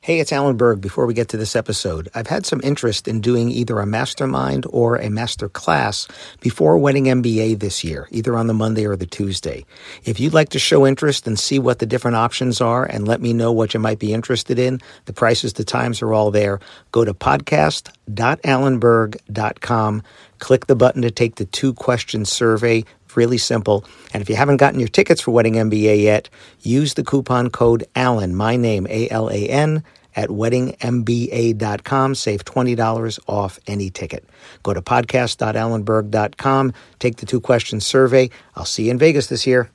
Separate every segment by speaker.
Speaker 1: Hey, it's Alan Berg. Before we get to this episode, I've had some interest in doing either a mastermind or a master class before Wedding MBA this year, either on the Monday or the Tuesday. If you'd like to show interest and see what the different options are and let me know what you might be interested in, the prices, the times are all there. Go to podcast.alanberg.com. Click the button to take the 2-question survey. Really simple. And if you haven't gotten your tickets for Wedding MBA yet, use the coupon code ALAN, my name, ALAN, at weddingmba.com. Save $20 off any ticket. Go to podcast.alanberg.com. Take the 2-question survey. I'll see you in Vegas this year.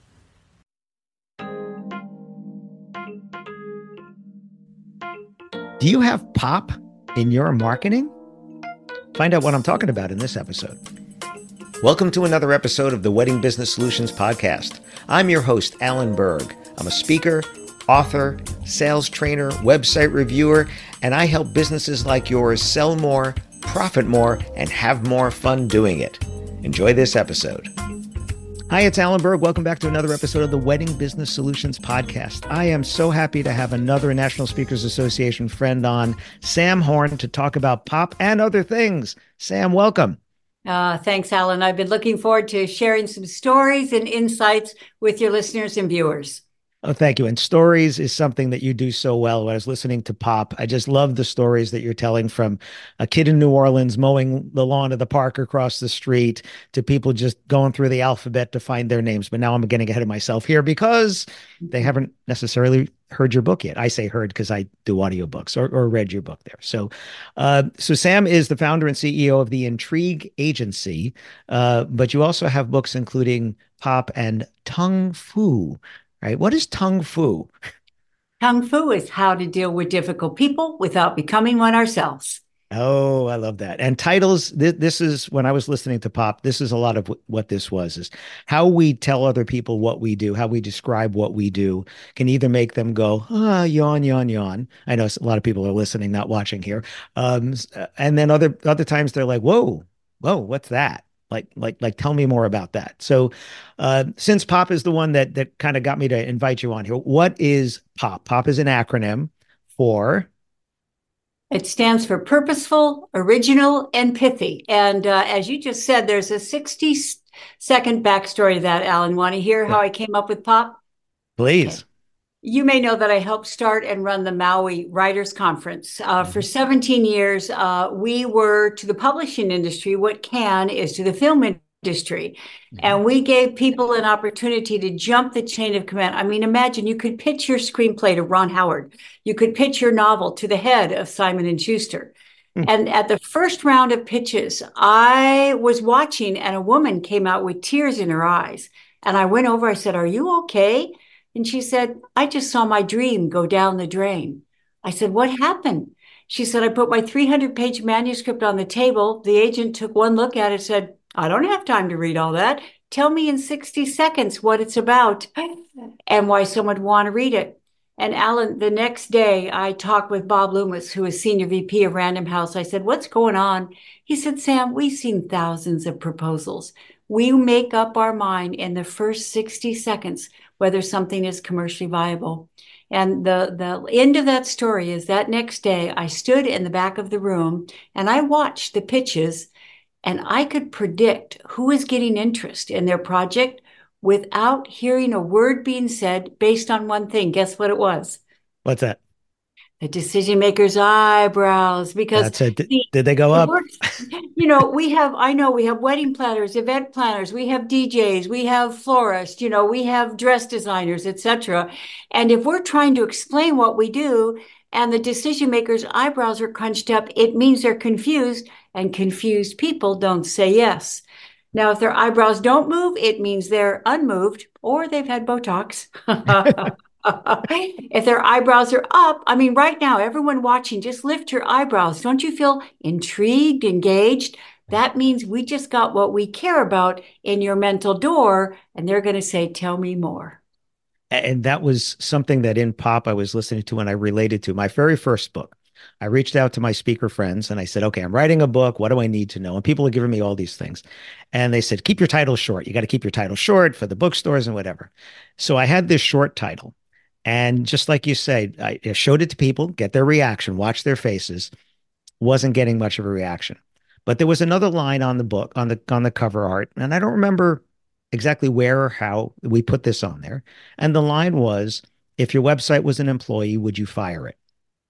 Speaker 1: Do you have pop in your marketing? Find out what I'm talking about in this episode. Welcome to another episode of the Wedding Business Solutions Podcast. I'm your host, Alan Berg. I'm a speaker, author, sales trainer, website reviewer, and I help businesses like yours sell more, profit more, and have more fun doing it. Enjoy this episode. Hi, it's Alan Berg. Welcome back to another episode of the Wedding Business Solutions Podcast. I am so happy to have another National Speakers Association friend on, Sam Horn, to talk about pop and other things. Sam, welcome.
Speaker 2: Thanks, Alan. I've been looking forward to sharing some stories and insights with your listeners and viewers.
Speaker 1: Oh, thank you. And stories is something that you do so well. When I was listening to Pop, I just love the stories that you're telling, from a kid in New Orleans mowing the lawn of the park across the street to people just going through the alphabet to find their names. But now I'm getting ahead of myself here because they haven't necessarily heard your book yet. I say heard because I do audiobooks or read your book there. So Sam is the founder and CEO of the Intrigue Agency, but you also have books including Pop and Tung Fu. Right? What is Tung Fu?
Speaker 2: Tung Fu is how to deal with difficult people without becoming one ourselves.
Speaker 1: Oh, I love that. And titles, this is, when I was listening to Pop, this is a lot of what this was, is how we tell other people what we do, how we describe what we do can either make them go, yawn, yawn, yawn. I know a lot of people are listening, not watching here. And then other times they're like, whoa, what's that? Like, tell me more about that. So, since Pop is the one that kind of got me to invite you on here, what is Pop? Pop is an acronym for.
Speaker 2: It stands for purposeful, original, and pithy. And as you just said, there's a 60-second backstory to that, Alan. Want to hear how I came up with Pop?
Speaker 1: Please.
Speaker 2: Okay. You may know that I helped start and run the Maui Writers Conference. For 17 years, we were to the publishing industry what Cannes is to the film industry. And we gave people an opportunity to jump the chain of command. I mean, imagine you could pitch your screenplay to Ron Howard. You could pitch your novel to the head of Simon & Schuster. And at the first round of pitches, I was watching and a woman came out with tears in her eyes. And I went over, I said, "Are you okay?" And she said, "I just saw my dream go down the drain." I said, "What happened?" She said, "I put my 300-page manuscript on the table. The agent took one look at it, said, 'I don't have time to read all that. Tell me in 60 seconds what it's about and why someone would want to read it.'" And Alan, the next day I talked with Bob Loomis, who is Senior VP of Random House. I said, "What's going on?" He said, "Sam, we've seen thousands of proposals. We make up our mind in the first 60 seconds whether something is commercially viable." And the end of that story is that next day I stood in the back of the room and I watched the pitches, and I could predict who was getting interest in their project without hearing a word being said, based on one thing. Guess what it was?
Speaker 1: What's that?
Speaker 2: The decision maker's eyebrows. Because
Speaker 1: that's it. Did they go up?
Speaker 2: We have wedding planners, event planners, we have DJs, we have florists, we have dress designers, etc. And if we're trying to explain what we do and the decision maker's eyebrows are crunched up, it means they're confused, and confused people don't say yes. Now, if their eyebrows don't move, it means they're unmoved or they've had Botox. If their eyebrows are up, I mean, right now, everyone watching, just lift your eyebrows. Don't you feel intrigued, engaged? That means we just got what we care about in your mental door, and they're going to say, "Tell me more."
Speaker 1: And that was something that in Pop I was listening to and I related to. My very first book, I reached out to my speaker friends and I said, "Okay, I'm writing a book. What do I need to know?" And people are giving me all these things. And they said, "Keep your title short. You got to keep your title short for the bookstores and whatever." So I had this short title. And just like you say, I showed it to people, get their reaction, watch their faces. Wasn't getting much of a reaction. But there was another line on the book, on the cover art, and I don't remember exactly where or how we put this on there. And the line was, if your website was an employee, would you fire it?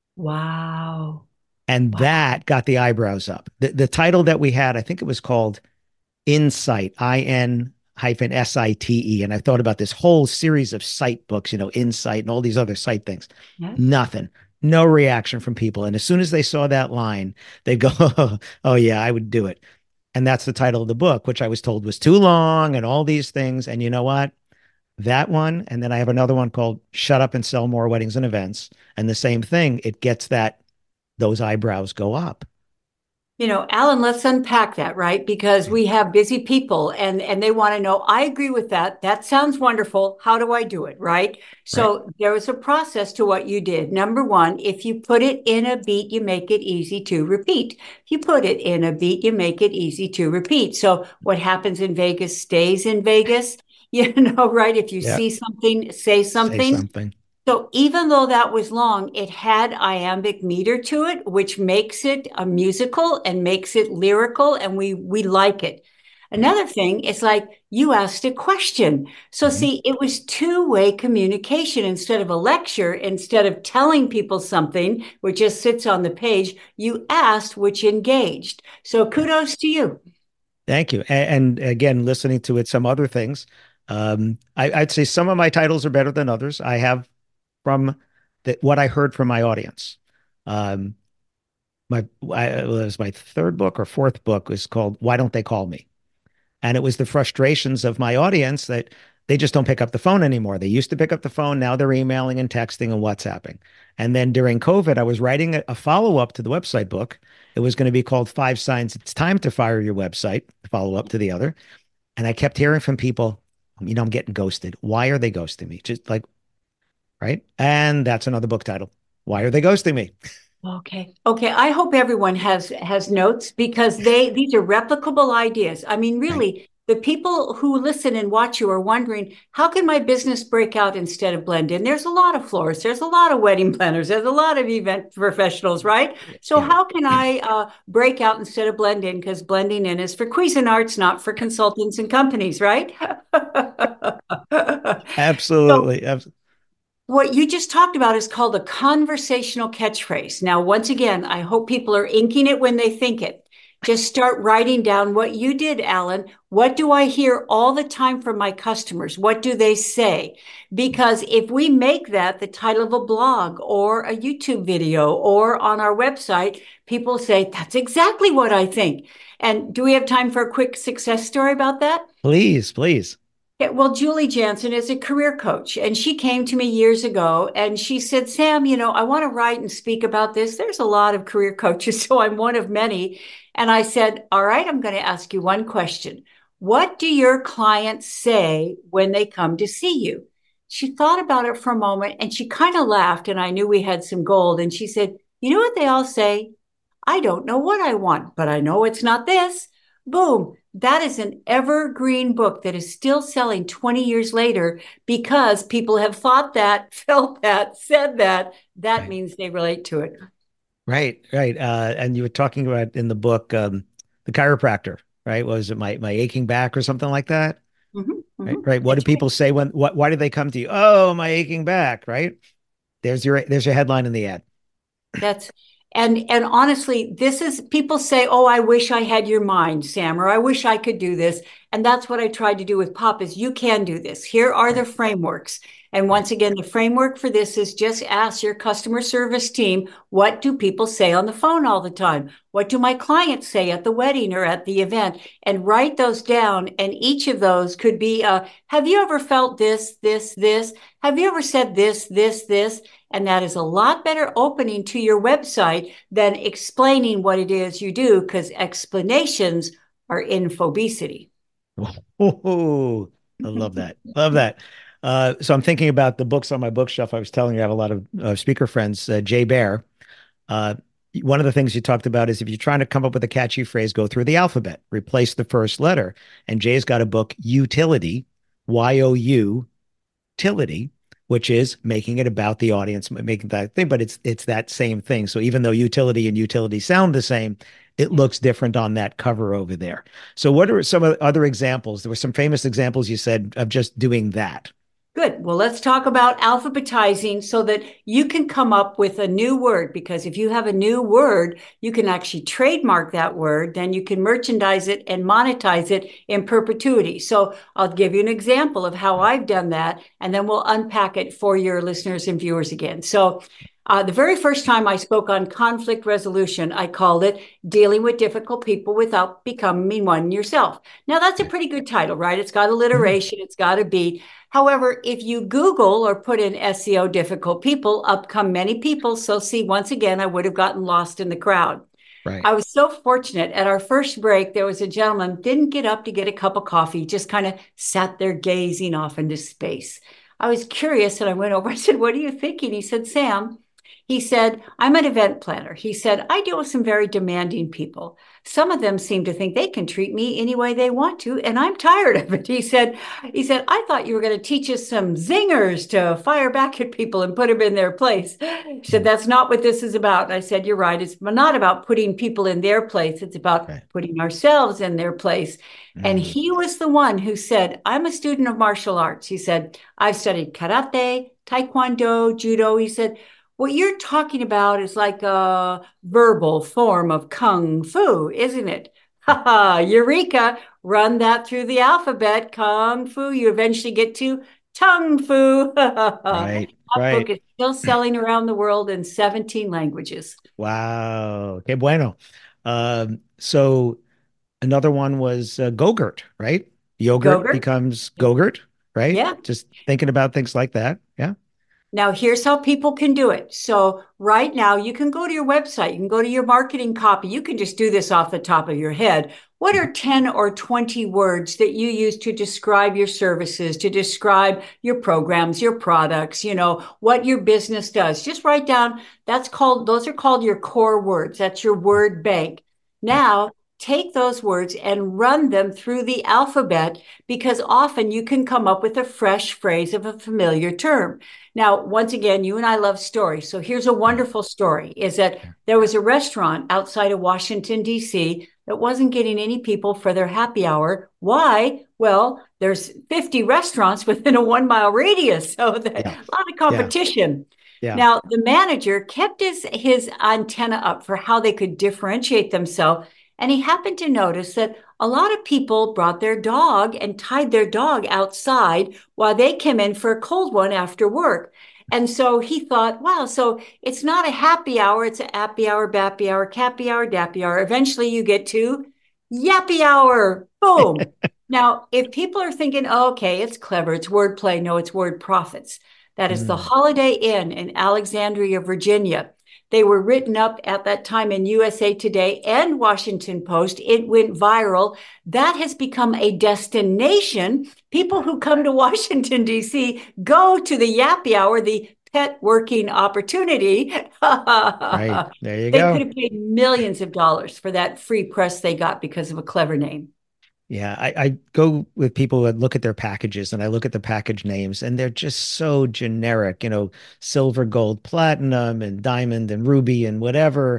Speaker 2: Wow.
Speaker 1: And
Speaker 2: Wow.
Speaker 1: that got the eyebrows up. The title that we had, I think it was called Insight, IN-SITE. And I thought about this whole series of site books, Insight and all these other site things.
Speaker 2: Yeah.
Speaker 1: Nothing, no reaction from people. And as soon as they saw that line, they go, oh, yeah, I would do it. And that's the title of the book, which I was told was too long and all these things. And you know what? That one. And then I have another one called Shut Up and Sell More Weddings and Events. And the same thing, it gets those eyebrows go up.
Speaker 2: Alan, let's unpack that, right? Because we have busy people and they want to know, I agree with that. That sounds wonderful. How do I do it, right?
Speaker 1: Right.
Speaker 2: So there was a process to what you did. Number one, if you put it in a beat, you make it easy to repeat. If you put it in a beat, you make it easy to repeat. So what happens in Vegas stays in Vegas, right? If you
Speaker 1: Yeah.
Speaker 2: see something, say
Speaker 1: Say
Speaker 2: something.
Speaker 1: something.
Speaker 2: So even though that was long, it had iambic meter to it, which makes it a musical and makes it lyrical, and we like it.
Speaker 1: Right.
Speaker 2: Another thing is like you asked a question. So
Speaker 1: Mhm.
Speaker 2: see, it was two-way communication instead of a lecture, instead of telling people something which just sits on the page, you asked, which engaged. So
Speaker 1: Yeah.
Speaker 2: kudos to you.
Speaker 1: Thank you. And again, listening to it, some other things. I'd say some of my titles are better than others. I have from what I heard from my audience. Um, it was my third book or fourth book was called Why Don't They Call Me? And it was the frustrations of my audience that they just don't pick up the phone anymore. They used to pick up the phone. Now they're emailing and texting and WhatsApping. And then during COVID, I was writing a follow up to the website book. It was going to be called Five Signs It's Time to Fire Your Website, follow up to the other. And I kept hearing from people, I'm getting ghosted. Why are they ghosting me? Just like, right. And that's another book title. Why are they ghosting me?
Speaker 2: Okay. Okay. I hope everyone has notes because these are replicable ideas. I mean,
Speaker 1: Right.
Speaker 2: really, the people who listen and watch you are wondering, how can my business break out instead of blend in? There's a lot of florists, there's a lot of wedding planners, there's a lot of event professionals, right? So
Speaker 1: Yeah.
Speaker 2: how can I break out instead of blend in? Because blending in is for Cuisinarts, not for consultants and companies, right? So
Speaker 1: Absolutely.
Speaker 2: what you just talked about is called a conversational catchphrase. Now, once again, I hope people are inking it when they think it. Just start writing down what you did, Alan. What do I hear all the time from my customers? What do they say? Because if we make that the title of a blog or a YouTube video or on our website, people say, that's exactly what I think. And do we have time for a quick success story about that?
Speaker 1: Please, please.
Speaker 2: Yeah, well, Julie Jansen is a career coach, and she came to me years ago and she said, Sam, I want to write and speak about this. There's a lot of career coaches, so I'm one of many. And I said, all right, I'm going to ask you one question. What do your clients say when they come to see you? She thought about it for a moment and she kind of laughed, and I knew we had some gold. And she said, you know what they all say? I don't know what I want, but I know it's not this. Boom. That is an evergreen book that is still selling 20 years later because people have thought that, felt that, said that. That
Speaker 1: Right.
Speaker 2: means they relate to it.
Speaker 1: Right, right. And you were talking about in the book, the chiropractor, right? Was it my aching back or something like that? Right, right. What do
Speaker 2: That's right.
Speaker 1: people say why do they come to you? Oh, my aching back, right? There's your headline in the ad.
Speaker 2: That's and honestly, this is people say, "Oh, I wish I had your mind, Sam," or "I wish I could do this." And that's what I tried to do with Pop is you can do this. Here are the
Speaker 1: Right,
Speaker 2: frameworks. And
Speaker 1: right,
Speaker 2: once again, the framework for this is just ask your customer service team, what do people say on the phone all the time? What do my clients say at the wedding or at the event? And write those down. And each of those could be, have you ever felt this, this, this? Have you ever said this, this, this? And that is a lot better opening to your website than explaining what it is you do, because explanations are infobesity.
Speaker 1: Oh, I love that. Love that. So I'm thinking about the books on my bookshelf. I was telling you, I have a lot of speaker friends. Jay Bear. Uh, One of the things you talked about is if you're trying to come up with a catchy phrase, go through the alphabet, replace the first letter. And Jay's got a book, Utility, YOU, Tility, which is making it about the audience, making that thing, but it's that same thing. So even though utility and utility sound the same, it looks different on that cover over there. So what are some other examples? There were some famous examples you said of just doing that.
Speaker 2: Good. Well, let's talk about alphabetizing so that you can come up with a new word, because if you have a new word, you can actually trademark that word, then you can merchandise it and monetize it in perpetuity. So I'll give you an example of how I've done that, and then we'll unpack it for your listeners and viewers again. So the very first time I spoke on conflict resolution, I called it Dealing with Difficult People Without Becoming One Yourself. Now, that's a pretty good title, right? It's got alliteration, it's got a beat. However, if you Google or put in SEO difficult people, up come many people. So see, once again, I would have gotten lost in the crowd.
Speaker 1: Right.
Speaker 2: I was so fortunate. At our first break, there was a gentleman, didn't get up to get a cup of coffee, just kind of sat there gazing off into space. I was curious and I went over, I said, "What are you thinking?" He said, "Sam," he said, "I'm an event planner." He said, "I deal with some very demanding people. Some of them seem to think they can treat me any way they want to, and I'm tired of it." He said, "I thought you were going to teach us some zingers to fire back at people and put them in their place." He said, "That's not what this is about." And I said, "You're right. It's not about putting people in their place. It's about putting ourselves in their place." And he was the one who said, "I'm a student of martial arts." He said, "I've studied karate, taekwondo, judo." He said, "What you're talking about is like a verbal form of kung fu, isn't it?" Ha ha, eureka, run that through the alphabet, kung fu, you eventually get to tongue fu. That book
Speaker 1: Right.
Speaker 2: is still selling around the world in 17 languages.
Speaker 1: Wow. Que bueno. So another one was Go-Gurt, right? Yogurt
Speaker 2: Gogurt?
Speaker 1: becomes Go-Gurt, right?
Speaker 2: Yeah.
Speaker 1: Just thinking about things like that. Yeah.
Speaker 2: Now, here's how people can do it. So right now, you can go to your website, you can go to your marketing copy. You can just do this off the top of your head. What are 10 or 20 words that you use to describe your services, to describe your programs, your products, what your business does? Just write down, those are called your core words. That's your word bank. Now, take those words and run them through the alphabet, because often you can come up with a fresh phrase of a familiar term. Now, once again, you and I love stories. So here's a wonderful story, is that there was a restaurant outside of Washington, D.C. that wasn't getting any people for their happy hour. Why? Well, there's 50 restaurants within a 1 mile radius, so a lot of competition.
Speaker 1: Yeah.
Speaker 2: Now, the manager kept his antenna up for how they could differentiate themselves. And he happened to notice that a lot of people brought their dog and tied their dog outside while they came in for a cold one after work. And so he thought, wow, so it's not a happy hour, it's a happy hour, bappy hour, cappy hour, dappy hour. Eventually you get to yappy hour. Boom. Now, if people are thinking, oh, okay, it's clever, it's wordplay. No, it's word profits. That is the Holiday Inn in Alexandria, Virginia. They were written up at that time in USA Today and Washington Post. It went viral. That has become a destination. People who come to Washington, D.C. go to the Yappy Hour, the pet working opportunity.
Speaker 1: Right. There you
Speaker 2: They
Speaker 1: go.
Speaker 2: could have paid millions of dollars for that free press they got because of a clever name.
Speaker 1: Yeah, I go with people that look at their packages and I look at the package names and they're just so generic, silver, gold, platinum, and diamond and ruby and whatever.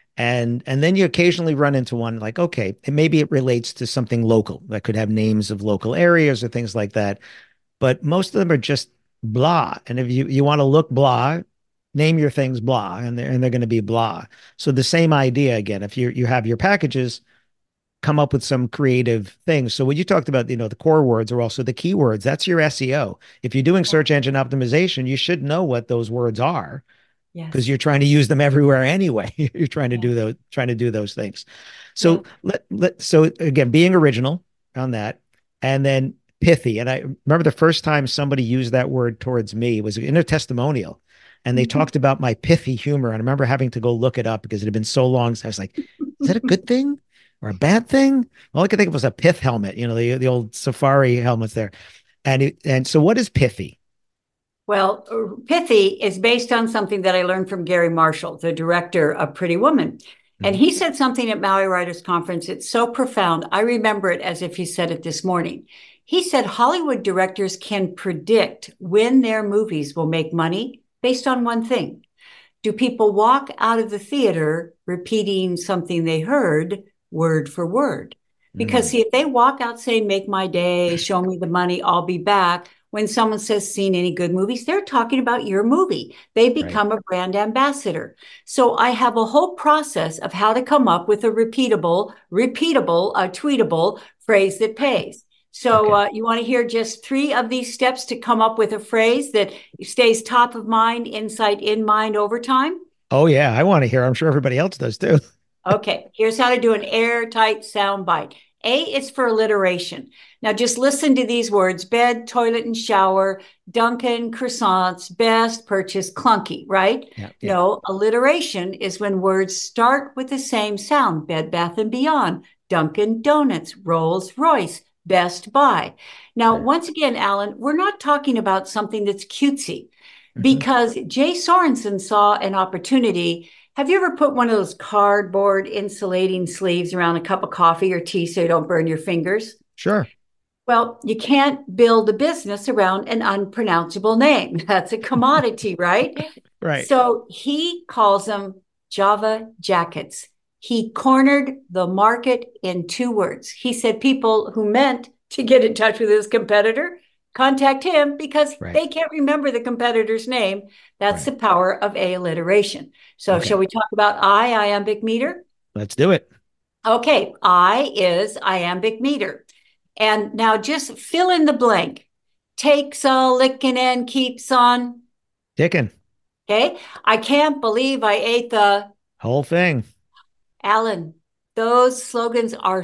Speaker 1: And then you occasionally run into one like, okay, maybe it relates to something local that could have names of local areas or things like that. But most of them are just blah. And if you want to look blah, name your things blah, and they're going to be blah. So the same idea again, if you have your packages, come up with some creative things. So when you talked about, the core words are also the keywords. That's your SEO. If you're doing search engine optimization, you should know what those words are because you're trying to use them everywhere anyway. You're trying to do those things. So so again, being original on that, and then pithy. And I remember the first time somebody used that word towards me was in a testimonial. And they talked about my pithy humor. And I remember having to go look it up because it had been so long. So I was like, is that a good thing? Or a bad thing? All I could think of was a pith helmet, the old safari helmets there. And so what is pithy?
Speaker 2: Well, pithy is based on something that I learned from Gary Marshall, the director of Pretty Woman. And he said something at Maui Writers Conference. It's so profound. I remember it as if he said it this morning. He said Hollywood directors can predict when their movies will make money based on one thing. Do people walk out of the theater repeating something they heard word for word? Because see, if they walk out saying, make my day, show me the money, I'll be back. When someone says, seen any good movies, they're talking about your movie. They become a brand ambassador. So I have a whole process of how to come up with a repeatable, tweetable phrase that pays. So you want to hear just 3 of these steps to come up with a phrase that stays top of mind, insight in mind over time?
Speaker 1: Oh, yeah. I want to hear. I'm sure everybody else does too.
Speaker 2: Okay, here's how to do an airtight sound bite. A is for alliteration. Now just listen to these words: bed, toilet, and shower, Dunkin', croissants, best, purchase, clunky, right?
Speaker 1: Yeah.
Speaker 2: No, alliteration is when words start with the same sound: Bed Bath & Beyond, Dunkin' Donuts, Rolls Royce, Best Buy. Now, once again, Alan, we're not talking about something that's cutesy, because Jay Sorensen saw an opportunity. Have you ever put one of those cardboard insulating sleeves around a cup of coffee or tea so you don't burn your fingers?
Speaker 1: Sure.
Speaker 2: Well, you can't build a business around an unpronounceable name. That's a commodity, right?
Speaker 1: Right.
Speaker 2: So he calls them Java jackets. He cornered the market in 2 words. He said people who meant to get in touch with his competitor contact him because they can't remember the competitor's name. That's the power of alliteration. So shall we talk about iambic meter?
Speaker 1: Let's do it.
Speaker 2: Okay, I is iambic meter. And now just fill in the blank. Takes a licking and keeps on
Speaker 1: ticking.
Speaker 2: Okay, I can't believe I ate the
Speaker 1: whole thing.
Speaker 2: Alan, those slogans are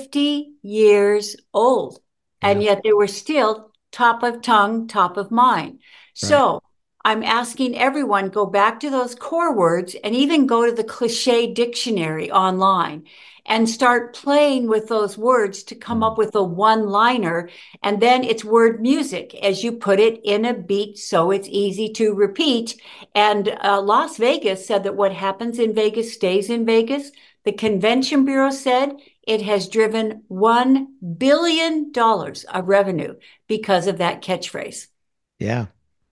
Speaker 2: 50 years old, and yet they were still top of tongue, top of mind. So I'm asking everyone, go back to those core words and even go to the cliche dictionary online and start playing with those words to come up with a one-liner. And then it's word music as you put it in a beat so it's easy to repeat. And Las Vegas said that what happens in Vegas stays in Vegas. The Convention Bureau said it has driven $1 billion of revenue because of that catchphrase.
Speaker 1: Yeah.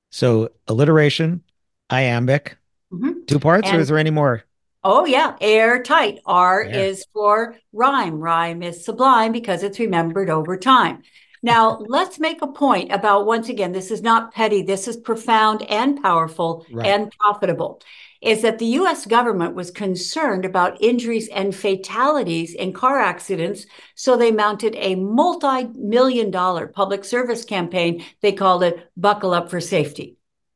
Speaker 1: So alliteration, iambic, 2 parts, or is there any more?
Speaker 2: Oh, yeah. Airtight. R is for rhyme. Rhyme is sublime because it's remembered over time. Now, let's make a point about, once again, this is not petty. This is profound and powerful and profitable. Is that the U.S. government was concerned about injuries and fatalities in car accidents. So they mounted a multi-million-dollar public service campaign. They called it Buckle Up for Safety.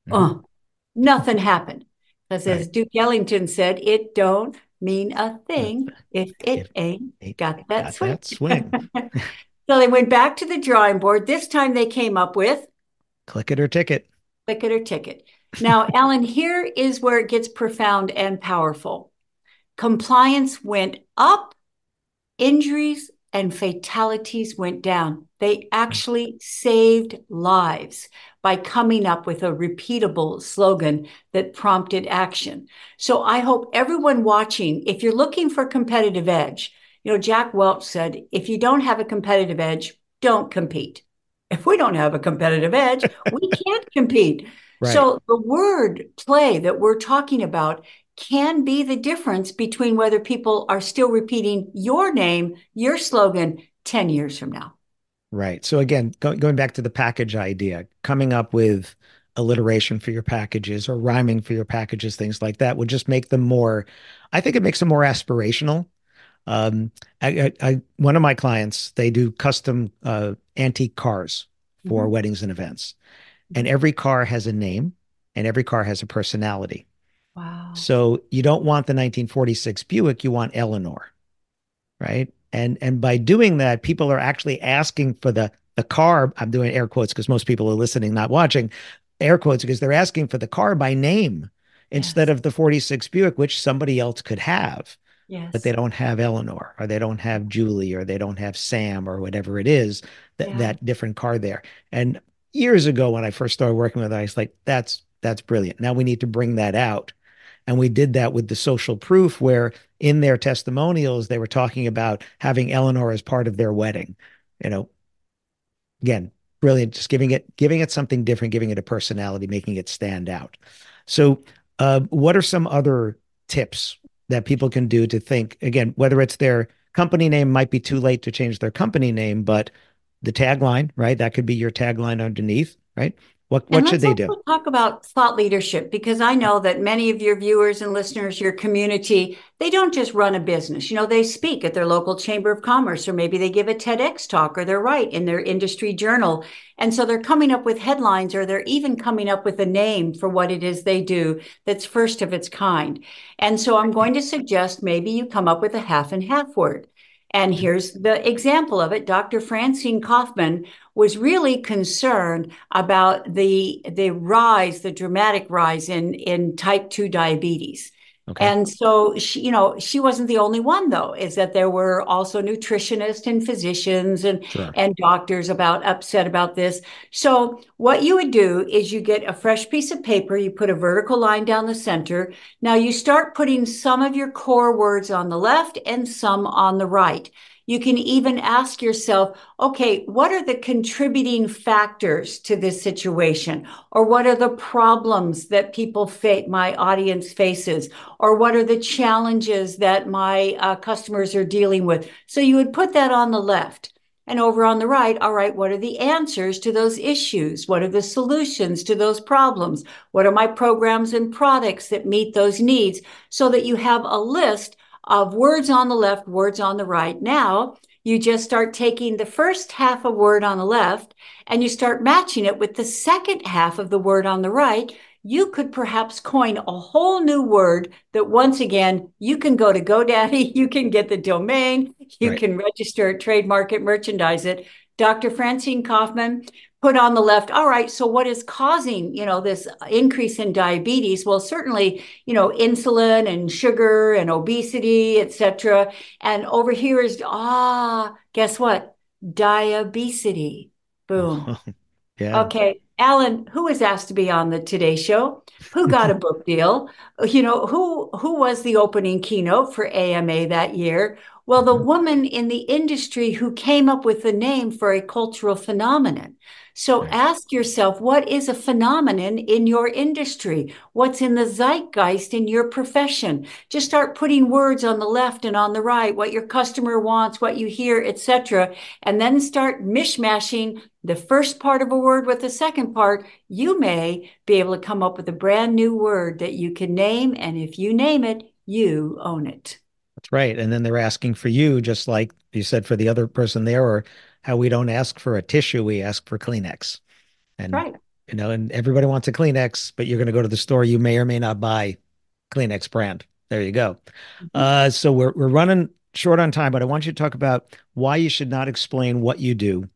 Speaker 2: Nothing happened. Because as Duke Ellington said, it don't mean a thing if it ain't got that swing. So they went back to the drawing board. This time they came up with
Speaker 1: click it or ticket.
Speaker 2: Click it or ticket. Now, Alan, here is where it gets profound and powerful. Compliance went up, injuries and fatalities went down. They actually saved lives by coming up with a repeatable slogan that prompted action. So I hope everyone watching, if you're looking for competitive edge, Jack Welch said, if you don't have a competitive edge, don't compete. If we don't have a competitive edge, we can't compete. So the word play that we're talking about can be the difference between whether people are still repeating your name, your slogan 10 years from now.
Speaker 1: Right. So again, going back to the package idea, coming up with alliteration for your packages or rhyming for your packages, things like that would just make them more, I think it makes them more aspirational. One of my clients, they do custom antique cars for weddings and events. And every car has a name and every car has a personality.
Speaker 2: Wow.
Speaker 1: So you don't want the 1946 Buick, you want Eleanor, right? And by doing that, people are actually asking for the car. I'm doing air quotes because most people are listening, not watching. Air quotes because they're asking for the car by name instead of the 46 Buick, which somebody else could have. But they don't have Eleanor, or they don't have Julie, or they don't have Sam, or whatever it is, that different car there. And years ago, when I first started working with it, I was like, that's brilliant. Now we need to bring that out. And we did that with the social proof, where in their testimonials, they were talking about having Eleanor as part of their wedding. Again, brilliant. Just giving it something different, giving it a personality, making it stand out. So, what are some other tips that people can do to think, again, whether it's their company name, might be too late to change their company name, but the tagline, right? That could be your tagline underneath, right?
Speaker 2: And
Speaker 1: What should
Speaker 2: let's
Speaker 1: they do?
Speaker 2: also talk about thought leadership, because I know that many of your viewers and listeners, your community, they don't just run a business. They speak at their local chamber of commerce, or maybe they give a TEDx talk, or they're right in their industry journal. And so they're coming up with headlines, or they're even coming up with a name for what it is they do that's first of its kind. And so I'm going to suggest maybe you come up with a half and half word. And here's the example of it. Dr. Francine Kaufman was really concerned about the dramatic rise in type 2 diabetes.
Speaker 1: Okay.
Speaker 2: And so she wasn't the only one, though, is that there were also nutritionists and physicians
Speaker 1: Sure.
Speaker 2: and doctors upset about this. So what you would do is you get a fresh piece of paper, you put a vertical line down the center. Now you start putting some of your core words on the left and some on the right. You can even ask yourself, okay, what are the contributing factors to this situation? Or what are the problems that my audience faces? Or what are the challenges that my customers are dealing with? So you would put that on the left. And over on the right, all right, what are the answers to those issues? What are the solutions to those problems? What are my programs and products that meet those needs? So that you have a list of words on the left, words on the right. Now, you just start taking the first half of word on the left and you start matching it with the second half of the word on the right. You could perhaps coin a whole new word that, once again, you can go to GoDaddy, you can get the domain, you can register it, trademark it, merchandise it. Dr. Francine Kaufman put on the left, all right, so what is causing, this increase in diabetes? Well, certainly, insulin and sugar and obesity, etc. And over here is, guess what? Diabesity. Boom.
Speaker 1: Yeah.
Speaker 2: Okay, Alan, who was asked to be on the Today Show? Who got a book deal? Who was the opening keynote for AMA that year? Well, the woman in the industry who came up with the name for a cultural phenomenon. So ask yourself, what is a phenomenon in your industry? What's in the zeitgeist in your profession? Just start putting words on the left and on the right, what your customer wants, what you hear, etc., and then start mishmashing the first part of a word with the second part. You may be able to come up with a brand new word that you can name, and if you name it, you own it.
Speaker 1: That's right. And then they're asking for you, just like you said for the other person there, or how we don't ask for a tissue, we ask for Kleenex. And,
Speaker 2: Right.
Speaker 1: And everybody wants a Kleenex, but you're going to go to the store, you may or may not buy Kleenex brand. There you go. So we're running short on time, but I want you to talk about why you should not explain what you do.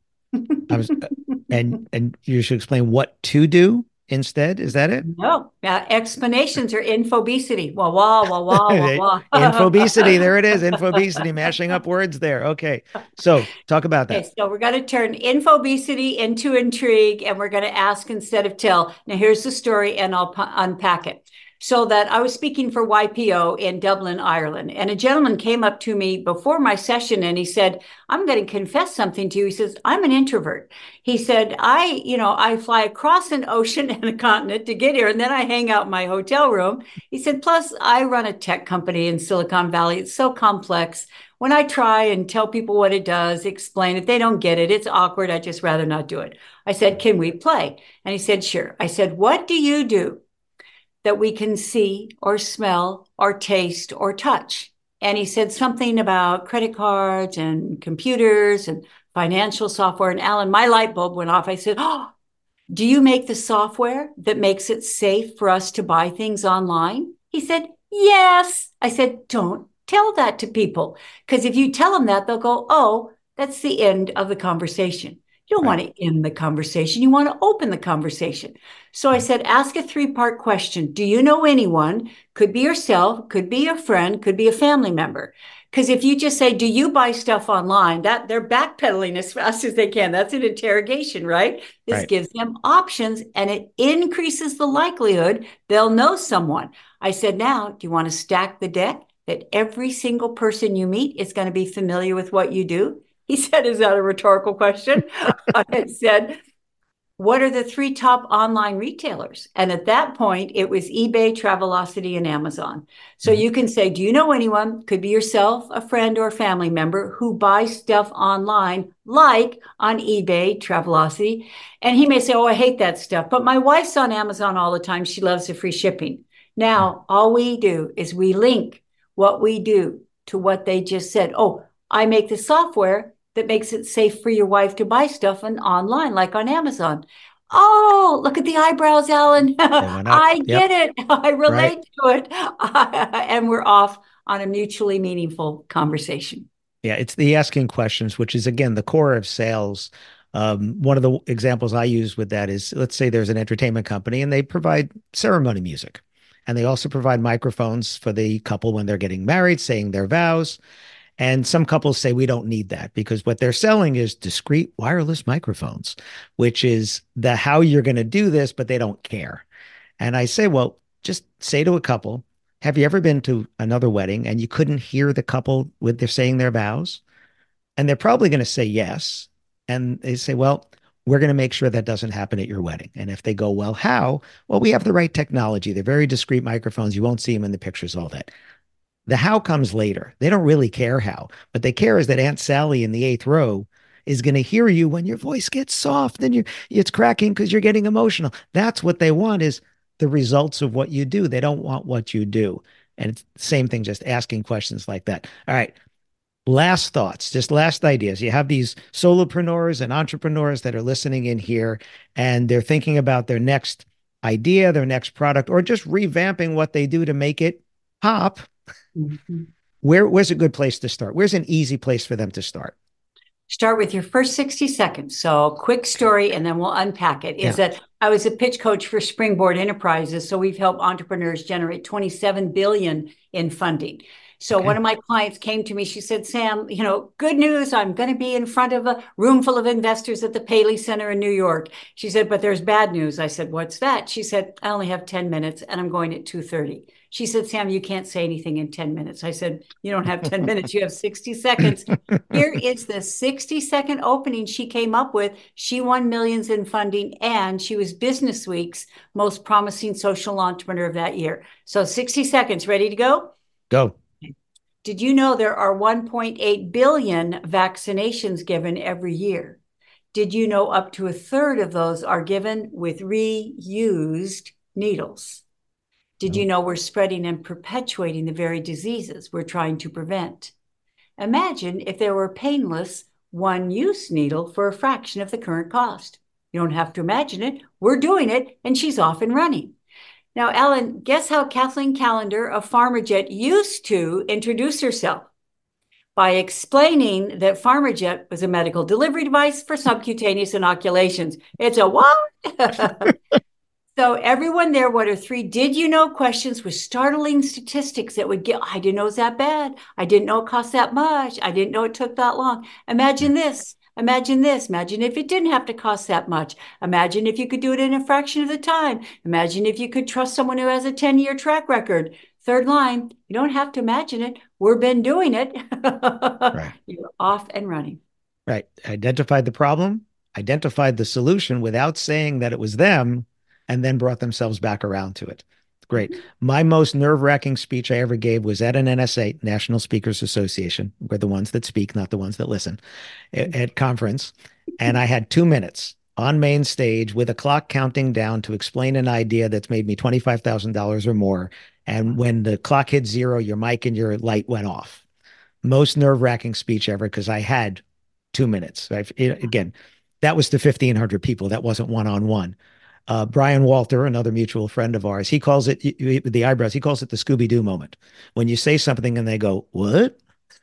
Speaker 1: And you should explain what to do instead. Is that it?
Speaker 2: No, explanations are infobesity. Wah, wah, wah, wah, wah, wah.
Speaker 1: Infobesity. There it is. Infobesity, mashing up words there. Okay. So talk about
Speaker 2: Okay,
Speaker 1: that.
Speaker 2: so we're going to turn infobesity into intrigue, and we're going to ask instead of tell. Now, here's the story, and I'll unpack it. So that I was speaking for YPO in Dublin, Ireland, and a gentleman came up to me before my session and he said, I'm going to confess something to you. He says, I'm an introvert. He said, I fly across an ocean and a continent to get here, and then I hang out in my hotel room. He said, plus I run a tech company in Silicon Valley. It's so complex. When I try and tell people what it does, explain it, they don't get it. It's awkward. I'd just rather not do it. I said, can we play? And he said, sure. I said, what do you do that we can see or smell or taste or touch? And he said something about credit cards and computers and financial software. And Alan, my light bulb went off. I said, oh, do you make the software that makes it safe for us to buy things online? He said, yes. I said, don't tell that to people, because if you tell them that, they'll go, oh, that's the end of the conversation. You don't want to end the conversation. You want to open the conversation. So I said, ask a 3-part question. Do you know anyone? Could be yourself, could be a friend, could be a family member. Because if you just say, do you buy stuff online? That they're backpedaling as fast as they can. That's an interrogation, right? This gives them options, and it increases the likelihood they'll know someone. I said, now, do you want to stack the deck that every single person you meet is going to be familiar with what you do? He said, is that a rhetorical question? I said, what are the three top online retailers? And at that point, it was eBay, Travelocity, and Amazon. So you can say, do you know anyone, could be yourself, a friend, or a family member, who buys stuff online, like on eBay, Travelocity? And he may say, oh, I hate that stuff. But my wife's on Amazon all the time. She loves the free shipping. Now, all we do is we link what we do to what they just said. Oh, I make the software that makes it safe for your wife to buy stuff online, like on Amazon. Oh, look at the eyebrows, Alan. I get it. I relate to it. And we're off on a mutually meaningful conversation.
Speaker 1: Yeah, it's the asking questions, which is, again, the core of sales. One of the examples I use with that is, let's say there's an entertainment company and they provide ceremony music. And they also provide microphones for the couple when they're getting married, saying their vows. And some couples say we don't need that because what they're selling is discrete wireless microphones, which is the how you're going to do this, but they don't care. And I say, well, just say to a couple, have you ever been to another wedding and you couldn't hear the couple with their saying their vows? And they're probably going to say yes. And they say, well, we're going to make sure that doesn't happen at your wedding. And if they go, well, how? Well, we have the right technology. They're very discreet microphones. You won't see them in the pictures, all that. The how comes later. They don't really care how. What they care is that Aunt Sally in the 8th row is going to hear you when your voice gets soft and it's cracking because you're getting emotional. That's what they want, is the results of what you do. They don't want what you do. And it's the same thing, just asking questions like that. All right. Last thoughts, just last ideas. You have these solopreneurs and entrepreneurs that are listening in here, and they're thinking about their next idea, their next product, or just revamping what they do to make it pop. Mm-hmm. Where's a good place to start? Where's an easy place for them to start?
Speaker 2: Start with your first 60 seconds. So quick story, and then we'll unpack it. Is that I was a pitch coach for Springboard Enterprises. So we've helped entrepreneurs generate $27 billion in funding. So one of my clients came to me, she said, Sam, good news. I'm going to be in front of a room full of investors at the Paley Center in New York. She said, but there's bad news. I said, what's that? She said, I only have 10 minutes and I'm going at 2:30. She said, Sam, you can't say anything in 10 minutes. I said, you don't have 10 minutes. You have 60 seconds. Here is the 60-second opening she came up with. She won millions in funding, and she was Business Week's most promising social entrepreneur of that year. So 60 seconds. Ready to go?
Speaker 1: Go.
Speaker 2: Did you know there are 1.8 billion vaccinations given every year? Did you know up to a third of those are given with reused needles? Did you know we're spreading and perpetuating the very diseases we're trying to prevent? Imagine if there were a painless one-use needle for a fraction of the current cost. You don't have to imagine it. We're doing it, and she's off and running. Now, Ellen, guess how Kathleen Callender of PharmaJet used to introduce herself? By explaining that PharmaJet was a medical delivery device for subcutaneous inoculations. It's a what? So everyone there, what are 3 did you know questions with startling statistics that would get, I didn't know it was that bad. I didn't know it cost that much. I didn't know it took that long. Imagine this. Imagine this. Imagine if it didn't have to cost that much. Imagine if you could do it in a fraction of the time. Imagine if you could trust someone who has a 10-year track record. Third line, you don't have to imagine it. We've been doing it. Right. You're off and running.
Speaker 1: Right. Identified the problem, identified the solution without saying that it was them, and then brought themselves back around to it. Great. My most nerve-wracking speech I ever gave was at an NSA, National Speakers Association. We're the ones that speak, not the ones that listen, at conference. And I had 2 minutes on main stage with a clock counting down to explain an idea that's made me $25,000 or more. And when the clock hit 0, your mic and your light went off. Most nerve-wracking speech ever, because I had 2 minutes. Again, that was to 1,500 people. That wasn't one-on-one. Brian Walter, another mutual friend of ours, he calls it, with the eyebrows, he calls it the Scooby-Doo moment. When you say something and they go, what?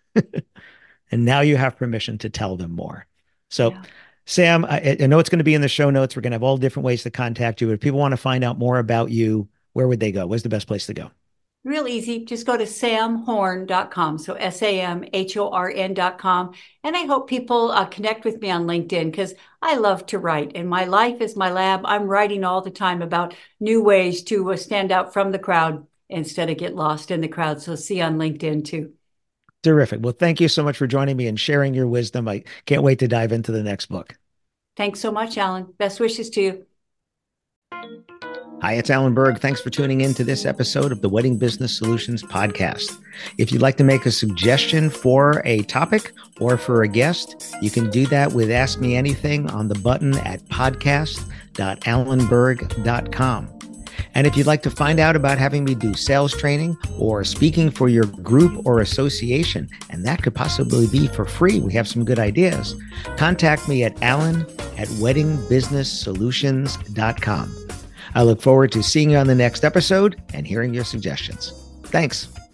Speaker 1: And now you have permission to tell them more. So, Sam, I know it's going to be in the show notes. We're going to have all different ways to contact you. If people want to find out more about you, where would they go? Where's the best place to go?
Speaker 2: Real easy. Just go to samhorn.com. So SAMHORN.com. And I hope people connect with me on LinkedIn, because I love to write and my life is my lab. I'm writing all the time about new ways to stand out from the crowd instead of get lost in the crowd. So see you on LinkedIn too.
Speaker 1: Terrific. Well, thank you so much for joining me and sharing your wisdom. I can't wait to dive into the next book.
Speaker 2: Thanks so much, Alan. Best wishes to you.
Speaker 1: Hi, it's Alan Berg. Thanks for tuning in to this episode of the Wedding Business Solutions podcast. If you'd like to make a suggestion for a topic or for a guest, you can do that with Ask Me Anything on the button at podcast.alanberg.com. And if you'd like to find out about having me do sales training or speaking for your group or association, and that could possibly be for free, we have some good ideas, contact me at alan@weddingbusinesssolutions.com. I look forward to seeing you on the next episode and hearing your suggestions. Thanks.